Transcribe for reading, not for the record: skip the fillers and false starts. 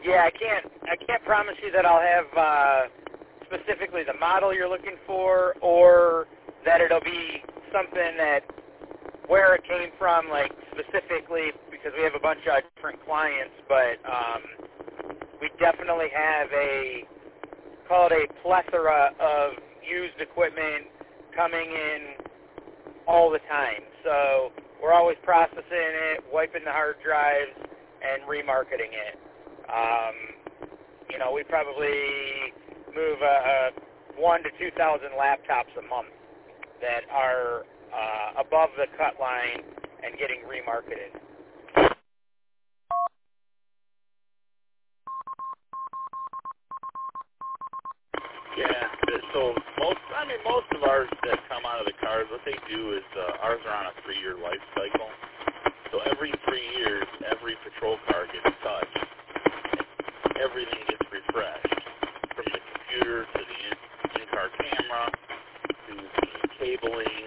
Yeah, I can't promise you that I'll have specifically the model you're looking for, or that it'll be something that where it came from, like specifically, because we have a bunch of different clients, but we definitely have call it a plethora of used equipment coming in all the time. So we're always processing it, wiping the hard drives, and remarketing it. We probably move 1,000 to 2,000 laptops a month that are above the cut line and getting remarketed. Yeah, so most of ours that come out of the cars, what they do is ours are on a 3-year life cycle. So every 3 years, every patrol car gets touched. Everything gets refreshed, from the computer to the in-car camera to the cabling